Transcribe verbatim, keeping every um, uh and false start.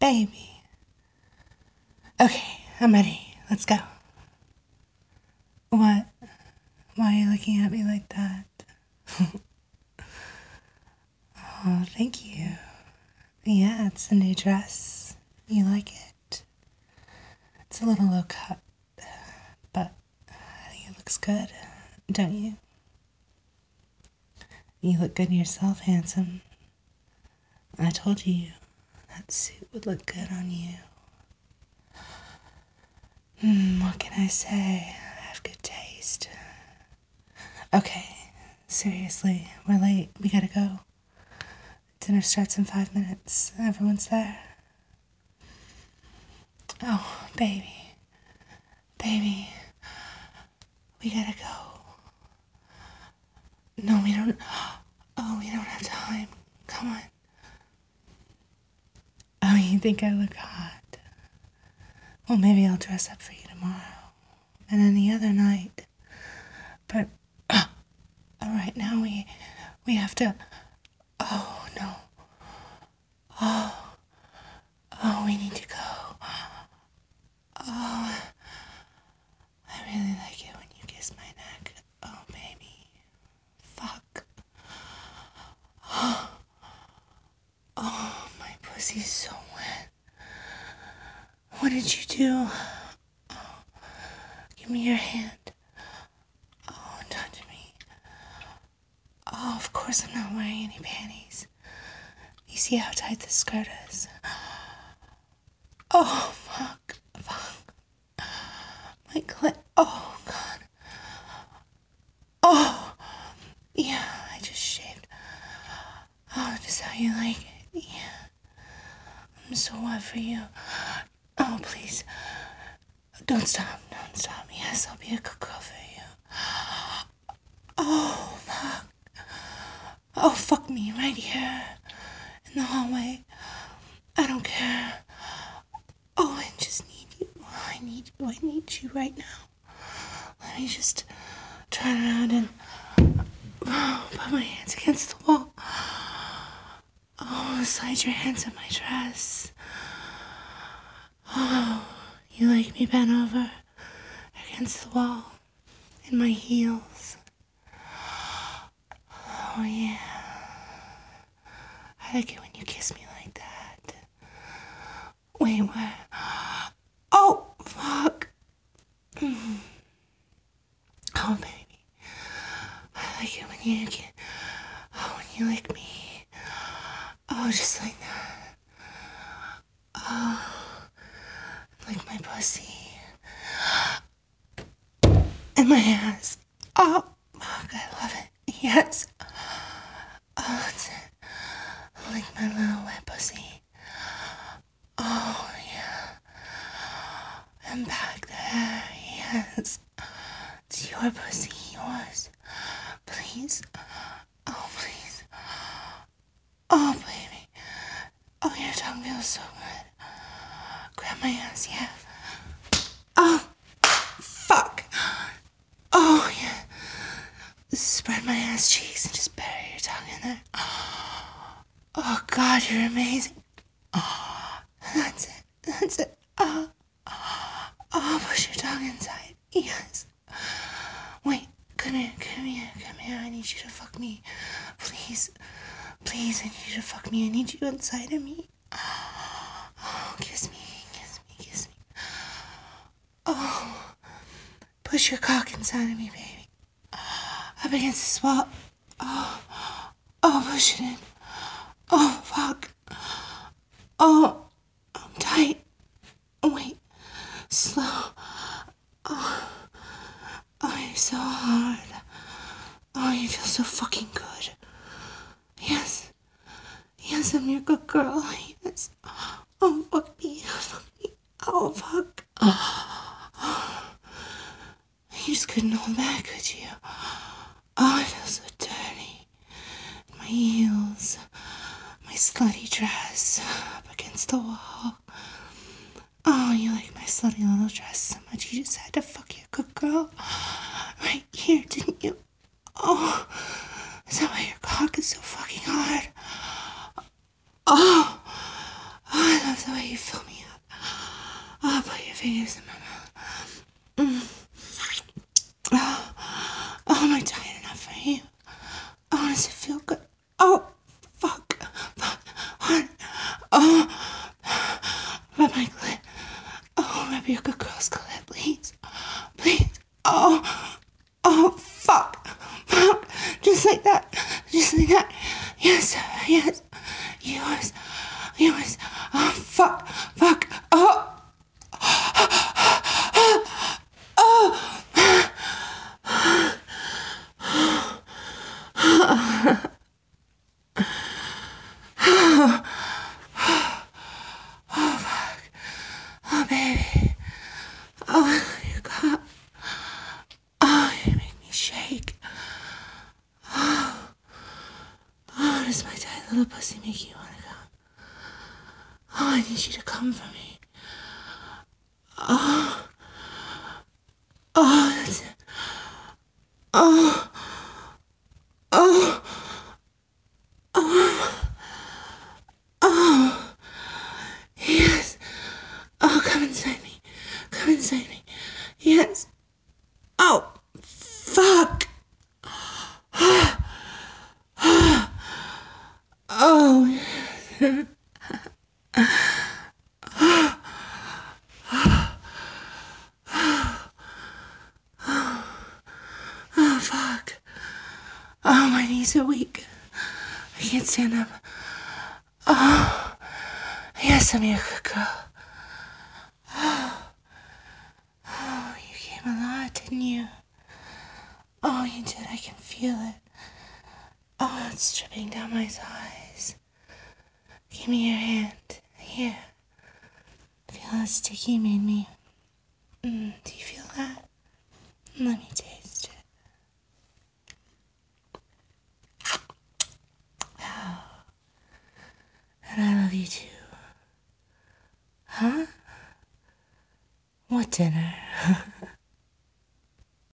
Baby. Okay, I'm ready. Let's go. What? Why are you looking at me like that? Oh, thank you. Yeah, it's a new dress. You like it? It's a little low cut, but I think it looks good, don't you? You look good yourself, handsome. I told you that suit would look good on you. Hmm, what can I say? I have good taste. Okay, seriously, we're late. We gotta go. Dinner starts in five minutes. Everyone's there. Oh, baby. Baby. We gotta go. No, we don't. Oh, we don't have time. Come on. Oh, you think I look hot? Well, maybe I'll dress up for you tomorrow. And any other night. But, uh, right now we, we have to. Oh, no. Oh, oh, we need to go. Oh, I really like it when you kiss my neck. Oh, baby. Fuck. Oh, my pussy's so wet. What did you do? Oh, give me your hand. Oh, touch me. Oh, of course I'm not wearing any panties. You see how tight this skirt is? Oh, fuck. Fuck. My clit. Oh, God. Oh, yeah, I just shaved. Oh, just how you like it. Yeah. I'm so wet for you. Oh, please. Don't stop. Don't stop. Yes, I'll be a good girl for you. Oh, fuck. Oh, fuck me right here in the hallway. I don't care. Oh, I just need you. I need you. I need you right now. Let me just turn around and oh, put my hands against the wall. Oh, slide your hands in my dress. Oh, you like me bent over against the wall in my heels. Oh, yeah. I like it when you kiss me like that. Wait, what? Oh, fuck. Oh, baby. I like it when you get, oh, when you lick me. Oh, just like that. Oh, like my pussy. And my ass. Oh, fuck, I love it. Yes. Oh, that's it. Like my little wet pussy. Oh, yeah. And back there. Yes. It's your pussy. Yours. Please. Oh, please. Oh, baby. Oh, your tongue feels so good. Grab my ass, yeah. Oh, fuck. Oh, yeah. Spread my ass cheeks and just bury your tongue in there. Oh, God, you're amazing. Oh, that's it. That's it. Oh, oh, push your tongue inside. Yes. Wait, come here, come here, come here. I need you to fuck me. Please. Please, I need you to fuck me. I need you inside of me. Oh, kiss me, kiss me, kiss me. Oh, push your cock inside of me, baby. Up against this wall. Oh, oh, push it in. Oh, fuck. Oh, I'm tight. Oh, wait. Slow. Oh, oh, you're so hard. Oh, you feel so fucking good. Yes. Yes, I'm your good girl. Yes. Oh, fuck me. Fuck me. Oh, fuck. Oh. You just couldn't hold back, could you? Oh, I feel so dirty. My heels. My slutty dress up against the wall. Oh, you like my slutty little dress so much you just had to fuck your good girl right here, didn't you? Oh, is that why your cock is so fucking hard? Oh, oh I love love the way you fill me up. Oh, put your fingers in my mouth. Mm. Oh, oh, am I tired enough for you? Oh, does it feel good? Oh, fuck. Fuck. What? Oh, rub my clit. Oh, rub your good girl's clit, please. Please. Oh, oh, fuck. Fuck. Just like that. Just like that. Yes, yes. Yours. Yours. Oh, fuck. Fuck. Oh. Oh, baby. Oh, you got. Oh, you make me shake. Oh, does my tight little pussy make you want to come? Oh, I need you to come for me. Oh, oh, that's it. Oh, oh, oh, yes. Oh, come inside me. Come inside me. Yes. Oh, fuck. Oh, oh, fuck. Oh, my knees are weak. I can't stand up. Oh, yes, I'm your good girl. Oh, you came a lot, didn't you? Oh, you did. I can feel it. Oh, it's dripping down my thighs. Give me your hand. Here. Feel how sticky you made me. Mm, do you feel that? Let me taste it. Oh, and I love you too. Huh? What dinner?